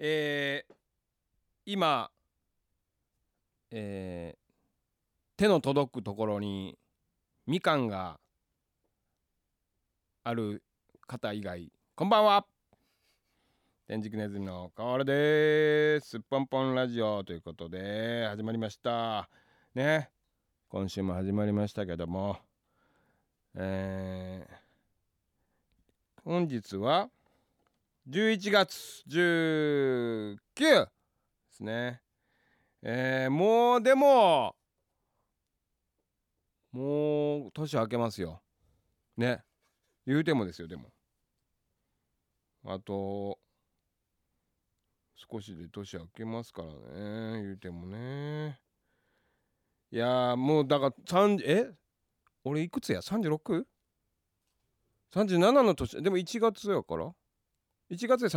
今、手の届くところにみかんがある方以外、こんばんは。天竺ネズミの河原です。ポンポンラジオということで始まりましたね。今週も始まりましたけども、本日は11月19ですね。もうでももう年明けますよね。言うてもですよ。でもあと少しで年明けますからね。言うてもね。いやーもうだから俺いくつや 36?37 の年。でも1月やから1月で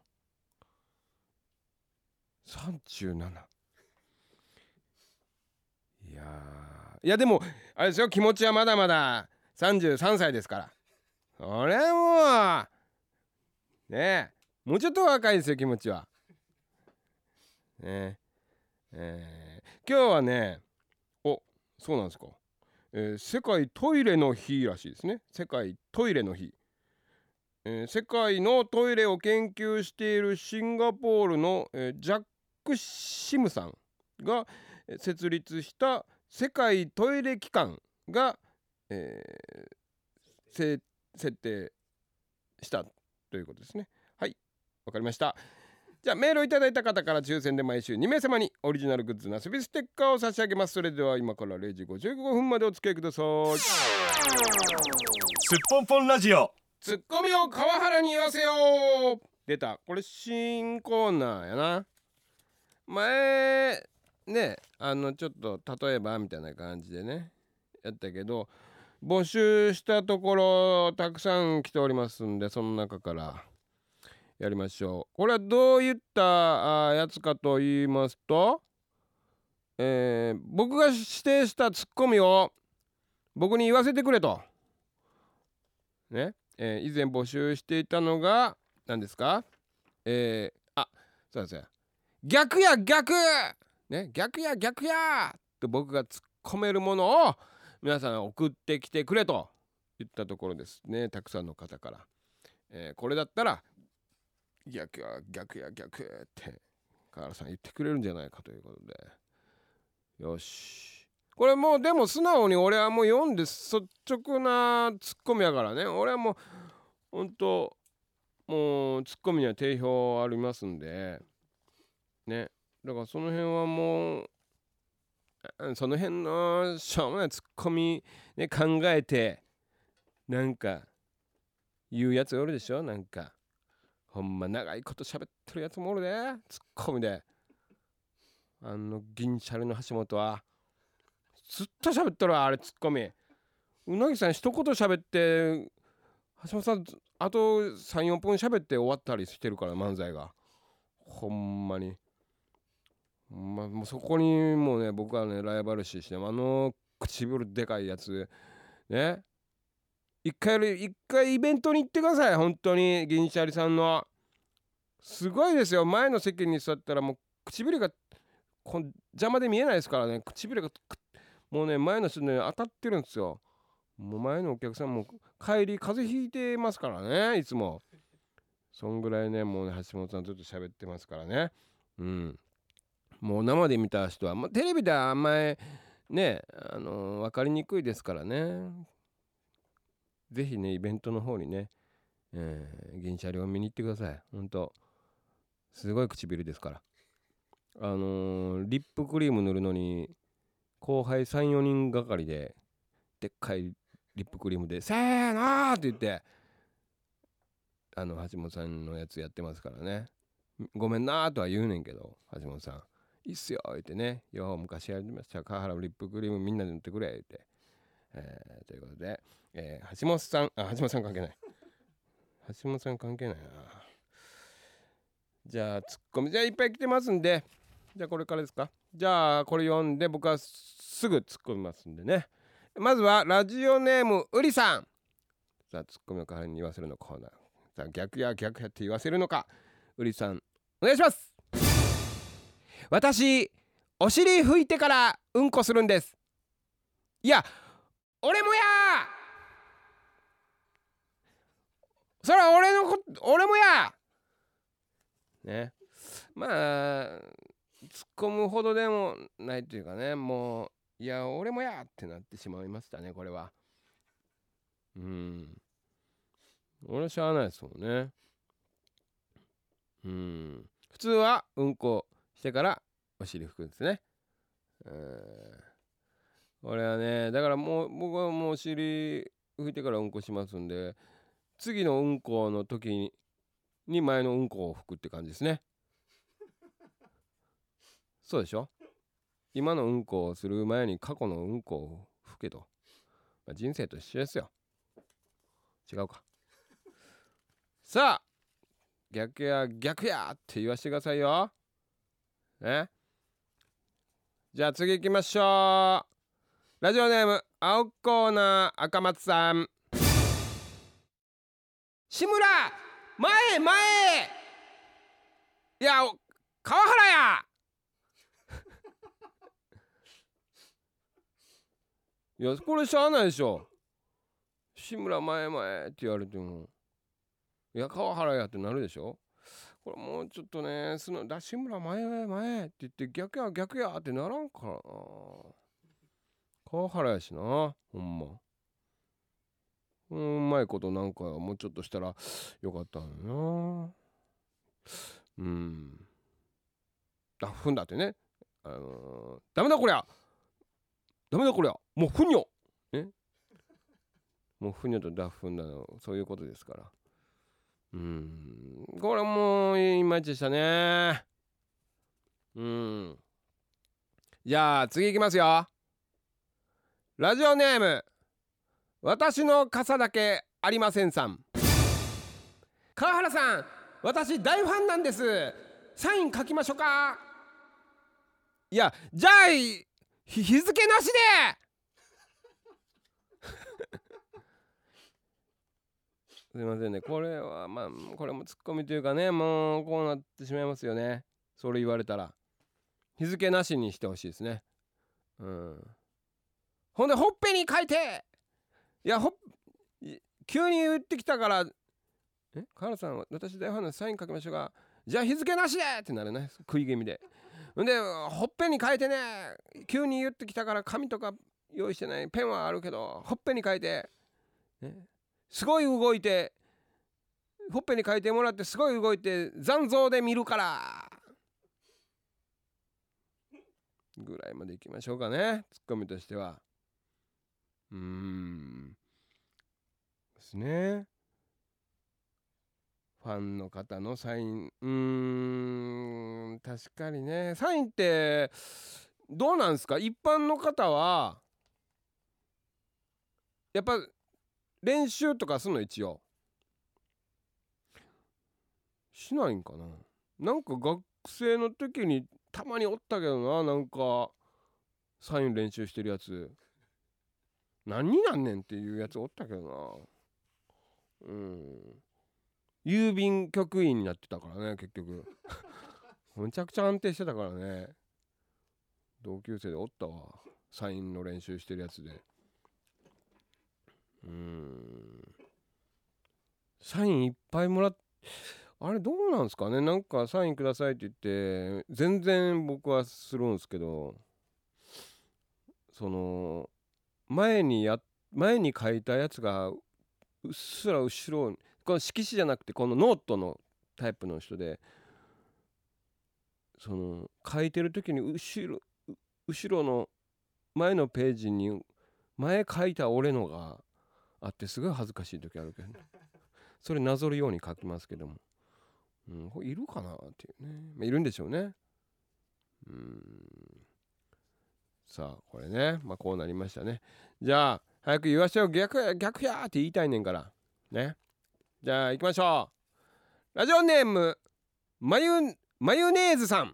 37。いやでもあれですよ、気持ちはまだまだ33歳ですから。俺もねもうちょっと若いですよ、気持ちはね。今日はね、そうなんですか。世界トイレの日らしいですね。世界トイレの日。世界のトイレを研究しているシンガポールの、ジャック・シムさんが設立した世界トイレ機関が、設定したということですね。はい、わかりました。じゃあメールをいただいた方から抽選で毎週2名様にオリジナルグッズなすびステッカーを差し上げます。それでは今から0時55分までお付き合いください。 すっぽんぽんラジオ、 ツッコミを川原に言わせよ。出た。これ新コーナーやな。前ね、ちょっと例えばみたいな感じでねやったけど、募集したところたくさん来ておりますんで、その中からやりましょう。これはどういったやつかと言いますと、僕が指定したツッコミを僕に言わせてくれとね。以前募集していたのが何ですか。そうですね、逆や逆ね、逆や逆やと僕が突っ込めるものを皆さん送ってきてくれと言ったところですね。たくさんの方から、これだったら逆や逆や逆って河原さん言ってくれるんじゃないかということで、よし、これもうでも素直に俺はもう読んで率直なツッコミやからね。俺はもうほんともうツッコミには定評ありますんでね。だからその辺はもうその辺のしょうもないツッコミね考えてなんか言うやつおるでしょ。なんかほんま長いこと喋ってるやつもおるで、ツッコミで。銀シャリの橋本はずっと喋ってるわ、あれツッコミ。うなぎさん一言喋って橋本さんあと 3,4 分喋って終わったりしてるから、漫才がほんまにもうそこにもうね僕はねライバル視して、唇でかいやつね、一回イベントに行ってください。本当に銀シャリさんのすごいですよ。前の席に座ったらもう唇が邪魔で見えないですからね。唇がもうね前の人ね当たってるんですよ。もう前のお客さんも帰り風邪ひいてますからね、いつも。そんぐらいねもうね橋本さんずっと喋ってますからね。もう生で見た人は、テレビではあんまりね分かりにくいですからね。ぜひねイベントの方にね、銀シャリを見に行ってください。ほんとすごい唇ですから。リップクリーム塗るのに後輩 3,4 人がかりででっかいリップクリームでせーのーって言って橋本さんのやつやってますからね。ごめんなーとは言うねんけど、橋本さんいいっすよ言ってね、よう昔やりました川原リップクリームみんなで塗ってくれ言って、ということで、橋本さん関係ない。橋本さん関係ないな。じゃあツッコミじゃあいっぱい来てますんで、じゃあこれからですか。じゃあこれ読んで僕はすぐ突っ込みますんでね。まずはラジオネームうりさん。さあツッコミを代わりに言わせるのコーナー。さあ逆や逆やって言わせるのか。うりさんお願いします。私お尻拭いてからうんこするんです。いや俺もやそれは俺もやね。まあ突っ込むほどでもないというかね、もういや俺もやってなってしまいましたね、これは。俺はしゃあないですもんね。普通はうんこしてからお尻拭くんですね。俺はね、だからもう僕はもうお尻拭いてからうんこしますんで、次のうんこの時に前のうんこを拭くって感じですね。そうでしょ。今のうんこをする前に過去のうんこを拭けと、人生と一緒ですよ。違うか。さあ逆やって言わせてくださいよね。じゃあ次行きましょう。ラジオネーム青コーナー赤松さん。志村前いや川原やいやこれしゃあないでしょ。志村前って言われてもいや川原やってなるでしょ。これもうちょっとね志村前って言って逆やってならんからな。川原やしな、ほんま。うまいことなんかもうちょっとしたらよかったのにな。踏んだってね、ダメだこりゃもうふにょもうふにょとダフンだのそういうことですから。これもういまいちでしたね。じゃあ次行きますよ。ラジオネーム私の傘だけありませんさん。川原さん私大ファンなんです。サイン書きましょうか。いやじゃあ日付なしですいませんね、これはこれもツッコミというかね、もうこうなってしまいますよね。それ言われたら日付なしにしてほしいですね。ほんでほっぺに書いて、いや急に言ってきたから川原さん私大ファンのサイン書きましょうか。じゃあ日付なしでってなるね、食い気味で。んでほっぺに書いてね、急に言ってきたから紙とか用意してない、ペンはあるけどほっぺに書いて、すごい動いてほっぺに書いてもらってすごい動いて残像で見るからぐらいまでいきましょうかね、ツッコミとしては。ですね。ファンの方のサイン、確かにね、サインってどうなんですか。一般の方はやっぱ練習とかするの一応しないんかな。なんか学生の時にたまにおったけどな、なんかサイン練習してるやつ何になんねんっていうやつおったけどな。郵便局員になってたからね結局むちゃくちゃ安定してたからね。同級生でおったわ、サインの練習してるやつで。サインいっぱいもらっあれどうなんすかね。なんかサインくださいって言って全然僕はするんですけど、その前に書いたやつがうっすら後ろに、この色紙じゃなくてこのノートのタイプの人で、その書いてる時に後ろの前のページに前書いた俺のがあってすごい恥ずかしい時あるけど、ね、それなぞるように書きますけども、これいるかなっていうね、いるんでしょうね。さあこれね、こうなりましたね。じゃあ早く言わせよ、逆やって言いたいねんからね。じゃあ行きましょう。ラジオネームマヨネーズさん。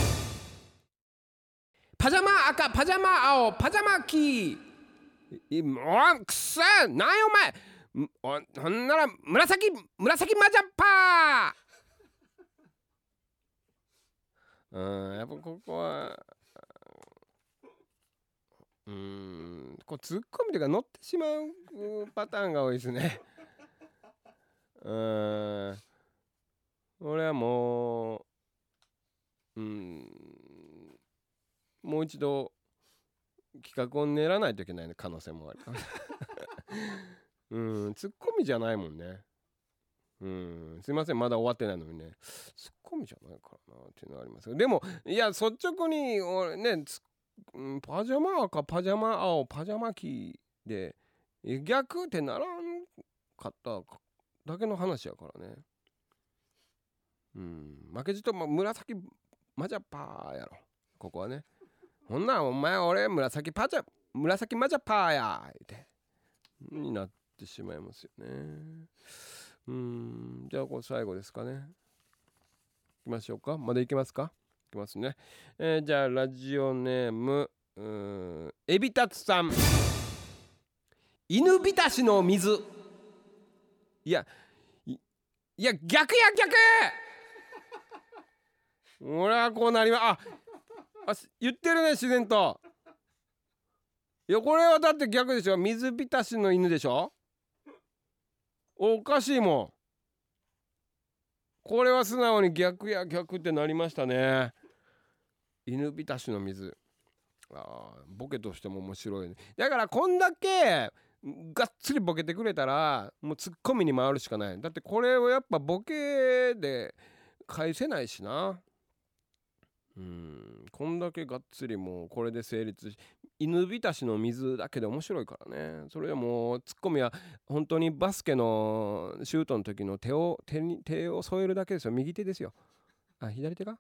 パジャマ赤パジャマ青パジャマ黄、くそなんやお前、ほんなら紫マジャッパーやっぱここはこうツッコミというか乗ってしまうパターンが多いですね。俺はもうもう一度企画を練らないといけない可能性もある。ツッコミじゃないもんね。すいません、まだ終わってないのにね、ツッコミじゃないからなっていうのがあります。でもいや率直に俺ね、パジャマ赤パジャマ青パジャマ黄で逆ってならんかっただけの話やからね。負けじと紫マジャパーやろここはね。ほんならお前俺紫マジャパーやってになってしまいますよね。じゃあこれ最後ですかね。行きましょうか。まだ行けますか。行きますね。じゃあラジオネームエビタツさん。犬浸しの水。いや逆俺はこうなり言ってるね自然と。いやこれはだって逆でしょ。水浸しの犬でしょ。おかしいもん。これは素直に逆ってなりましたね。犬浸しの水。ボケとしても面白いね。だからこんだけがっつりボケてくれたらもうツッコミに回るしかない。だってこれをやっぱボケで返せないしな。こんだけがっつりもうこれで成立し、犬浸しの水だけで面白いからね。それはもうツッコミは本当にバスケのシュートの時の手を添えるだけですよ。右手ですよ。左手か。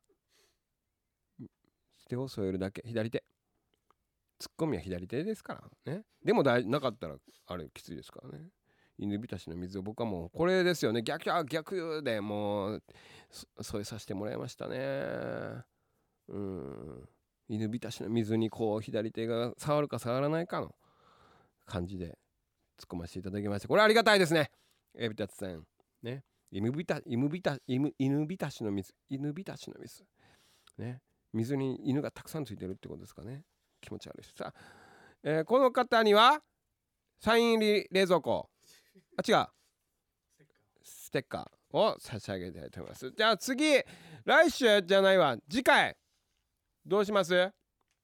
手を添えるだけ。左手。ツッコミは左手ですからね。でもなかったらあれきついですからね。犬浸しの水を僕はもうこれですよね。逆でもう添えさせてもらいましたね。犬浸しの水にこう左手が触るか触らないかの感じで突っ込ませていただきました。これありがたいですね。エビタツさんね。犬浸しの水ね。水に犬がたくさんついてるってことですかね。気持ち悪いです。さあ、この方にはサイン入り冷蔵庫違うステッカーを差し上げたいと思います。じゃあ次来週じゃないわ次回どうします？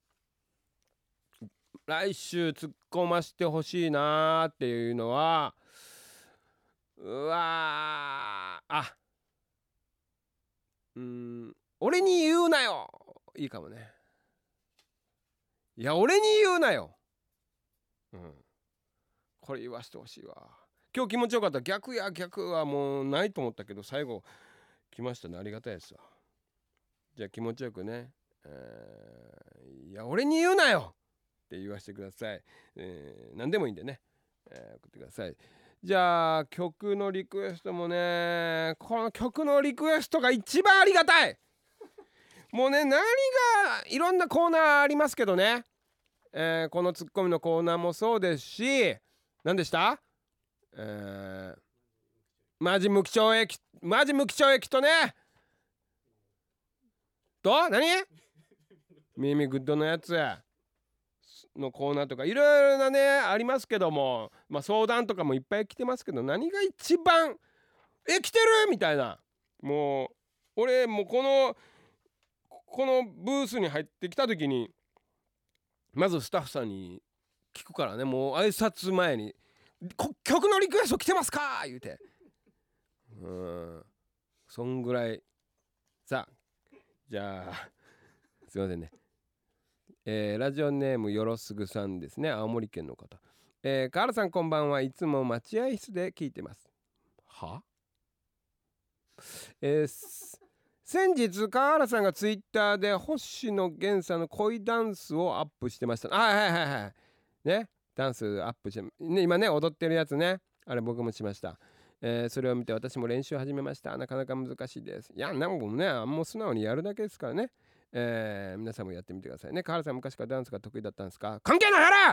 来週突っ込ましてほしいなーっていうのは俺に言うなよいいかもね。いや俺に言うなよ。これ言わしてほしいわ。今日気持ちよかった。逆はもうないと思ったけど最後来ましたね。ありがたいですわ。じゃあ気持ちよくね、いや俺に言うなよって言わせてください。何でもいいんでね、送ってください。じゃあ曲のリクエストもね、この曲のリクエストが一番ありがたい。もうね何がいろんなコーナーありますけどね、このツッコミのコーナーもそうですし、何でした？マジ無期懲役とね何耳グッドのやつのコーナーとかいろいろなねありますけども、相談とかもいっぱい来てますけど、何が一番来てるみたいな、もう俺もうこのブースに入ってきた時にまずスタッフさんに聞くからね。もう挨拶前に曲のリクエスト来てますか言うて、そんぐらい。さあじゃあすいませんね、ラジオネームよろすぐさんですね。青森県の方。河原さんこんばんは。いつも待合室で聞いてます。先日河原さんがツイッターで星野源さんの恋ダンスをアップしてました。はいね、ダンスアップして、ね、今ね踊ってるやつね、あれ僕もしました。それを見て私も練習始めました。なかなか難しいです。いやなんかもねもう素直にやるだけですからね。皆さんもやってみてくださいね。河原さん昔からダンスが得意だったんですか？関係ないやろ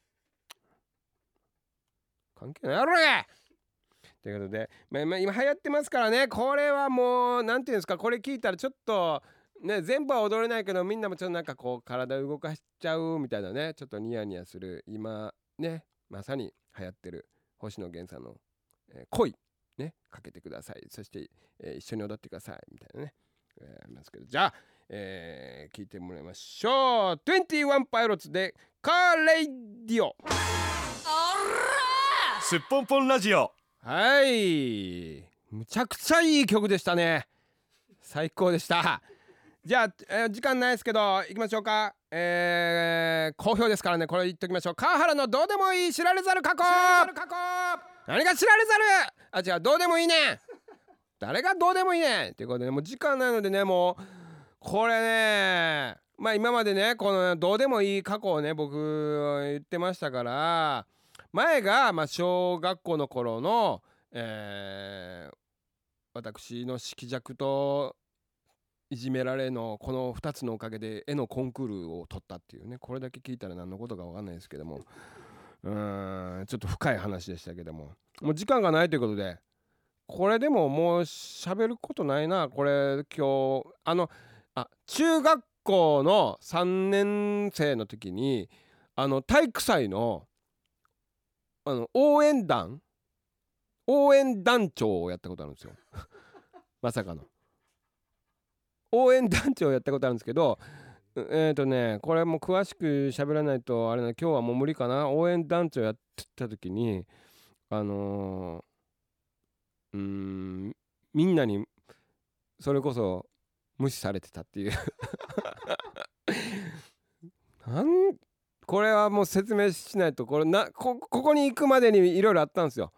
関係ないやろね。ということで、今流行ってますからね。これはもうなんていうんですか、これ聞いたらちょっとね、全部は踊れないけどみんなもちょっとなんかこう体動かしちゃうみたいなね、ちょっとニヤニヤする今ねまさに流行ってる星野源さんの、恋ねかけてください。そして、一緒に踊ってくださいみたいなね、ありますけど、じゃあ、聞いてもらいましょう。21パイロッツでカーレイディオ。 すっぽんぽんラジオ。 はい、むちゃくちゃいい曲でしたね。最高でした。じゃあ、時間ないですけど行きましょうか。好評ですからね、これ言っときましょう。川原のどうでもいい知られざる過去。何が知られざる、あ、違う、どうでもいいねん。誰がどうでもいいねんということで、もう時間ないのでね、もうこれね、まあ今までねこのどうでもいい過去をね僕言ってましたから、前がまあ小学校の頃の、私の色弱といじめられのこの2つのおかげで絵のコンクールを取ったっていうね、これだけ聞いたら何のことか分かんないですけども、ちょっと深い話でしたけども、もう時間がないということで、これでももう喋ることないな。これ今日中学校の3年生の時に体育祭の応援団長をやったことあるんですよ。まさかの応援団長をやったことあるんですけど、これも詳しく喋らないとあれな、今日はもう無理かな。応援団長やってた時にみんなにそれこそ無視されてたっていうこれはもう説明しないと、ここに行くまでにいろいろあったんですよ。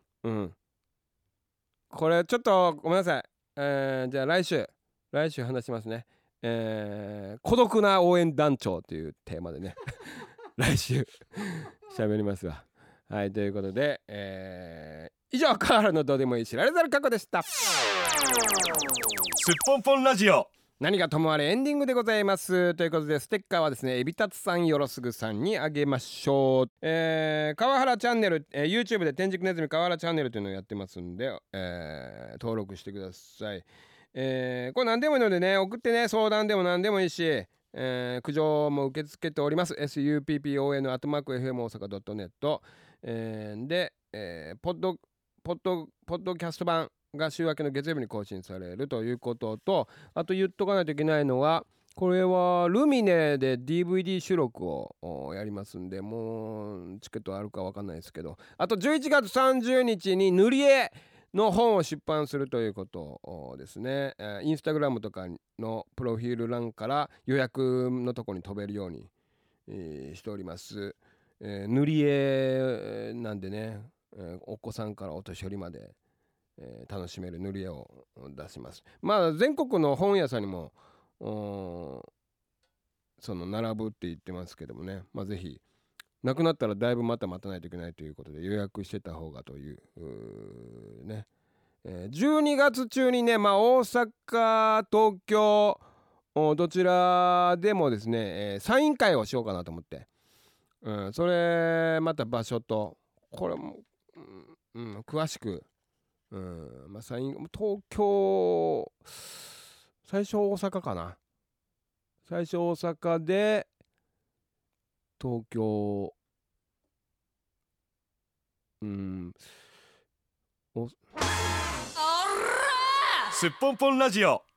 これちょっとごめんなさい。じゃあ来週話しますね。孤独な応援団長というテーマでね来週喋りますわ。はい、ということで、以上川原のどうでもいい知られざる過去でした。 すっぽんぽんラジオ。 何がともあれエンディングでございます。ということでステッカーはですね、エビタツさんよろすぐさんにあげましょう。川原チャンネル、YouTube で天竺ネズミ川原チャンネルというのをやってますんで、登録してください。これ何でもいいのでね、送ってね、相談でも何でもいいし、苦情も受け付けております。suppon@fmosaka.net、で、ポッドキャスト版が週明けの月曜日に更新されるということと、あと言っとかないといけないのは、これはルミネで DVD 収録をやりますんで、もうチケットあるか分かんないですけど、あと11月30日に塗り絵の本を出版するということですね。インスタグラムとかのプロフィール欄から予約のとこに飛べるように、しております。塗り絵なんでね、お子さんからお年寄りまで、楽しめる塗り絵を出します。まあ全国の本屋さんにもその並ぶって言ってますけどもね、まあぜひなくなったらだいぶまた待たないといけないということで予約してた方がというね、12月中にね、まあ大阪東京どちらでもですね、サイン会をしようかなと思って、それまた場所とこれも、詳しく、まあ東京、最初大阪かな。最初大阪で東京、 すっぽんぽんラジオ。